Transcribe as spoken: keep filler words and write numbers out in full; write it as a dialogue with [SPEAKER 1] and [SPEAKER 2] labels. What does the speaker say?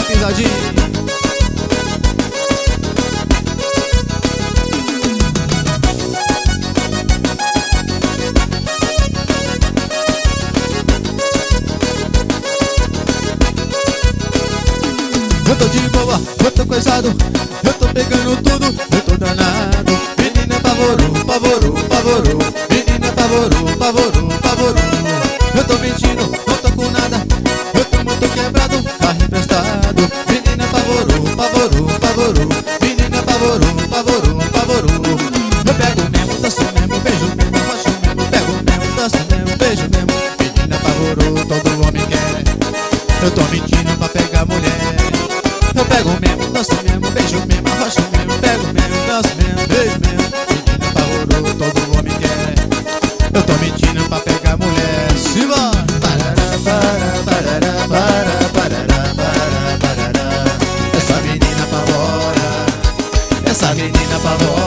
[SPEAKER 1] pisadinha. Eu tô de boa, eu tô coisado, eu tô pegando tudo, eu tô danado. Menina pavorou, pavorou, pavorou. Menina pavorou, pavorou, pavorou. Eu tô mentindo, não tô com nada, eu tô muito quebrado, carro emprestado. Menina pavorou, pavorou, pavorou. Menina pavorou, pavorou, pavorou. Eu pego mesmo, danço mesmo, beijo mesmo, roxo mesmo. Pego mesmo, danço mesmo, beijo mesmo. Menina pavorou, todo homem quer. Eu tô mentindo pra pegar mulher. Eu pego mesmo, danço mesmo, beijo mesmo, arrocho mesmo. Pego mesmo, danço mesmo, beijo mesmo. Menina pavorou, todo homem quer. Eu tô mentindo pra pegar mulher. Siva! Parará, parará, parará, parará, parará, parará, parará. Essa menina pavora, essa menina pavora.